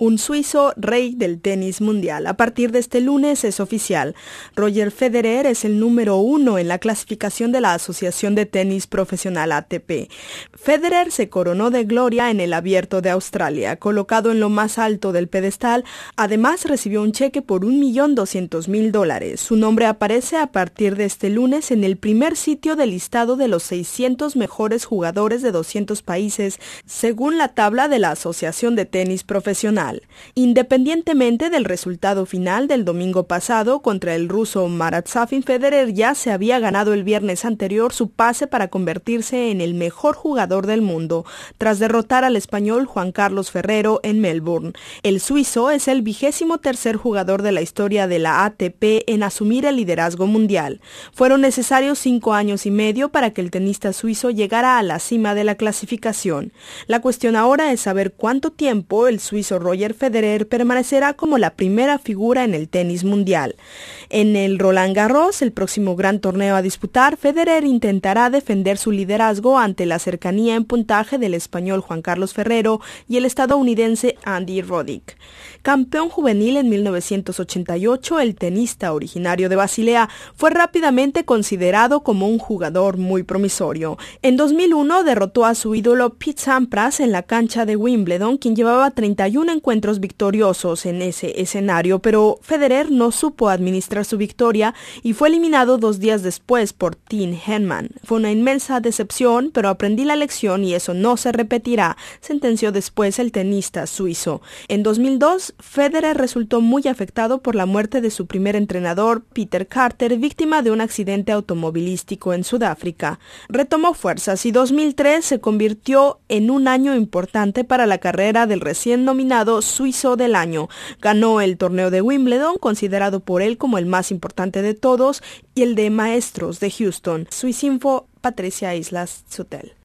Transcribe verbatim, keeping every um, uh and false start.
Un suizo rey del tenis mundial. A partir de este lunes es oficial. Roger Federer es el número uno en la clasificación de la Asociación de Tenis Profesional A T P. Federer se coronó de gloria en el Abierto de Australia, colocado en lo más alto del pedestal. Además recibió un cheque por un millón doscientos mil dólares. Su nombre aparece a partir de este lunes en el primer sitio del listado de los seiscientos mejores jugadores de doscientos países, según la tabla de la Asociación de Tenis Profesional. Independientemente del resultado final del domingo pasado contra el ruso Marat Safin, Federer ya se había ganado el viernes anterior su pase para convertirse en el mejor jugador del mundo, tras derrotar al español Juan Carlos Ferrero en Melbourne. El suizo es el vigésimo tercer jugador de la historia de la A T P en asumir el liderazgo mundial. Fueron necesarios cinco años y medio para que el tenista suizo llegara a la cima de la clasificación. La cuestión ahora es saber cuánto tiempo el suizo Roger Federer permanecerá como la primera figura en el tenis mundial. En el Roland Garros, el próximo gran torneo a disputar, Federer intentará defender su liderazgo ante la cercanía en puntaje del español Juan Carlos Ferrero y el estadounidense Andy Roddick. Campeón juvenil en mil novecientos ochenta y ocho, el tenista originario de Basilea fue rápidamente considerado como un jugador muy promisorio. En dos mil uno derrotó a su ídolo Pete Sampras en la cancha de Wimbledon, quien llevaba treinta y uno encuentros victoriosos en ese escenario, pero Federer no supo administrar su victoria y fue eliminado dos días después por Tim Henman. Fue una inmensa decepción, pero aprendí la lección y eso no se repetirá, sentenció después el tenista suizo. En dos mil dos, Federer resultó muy afectado por la muerte de su primer entrenador, Peter Carter, víctima de un accidente automovilístico en Sudáfrica. Retomó fuerzas y dos mil tres se convirtió en un año importante para la carrera del recién nominado Suizo del Año. Ganó el torneo de Wimbledon, considerado por él como el más importante de todos, y el de Maestros de Houston. Swissinfo, Patricia Islas Sutel.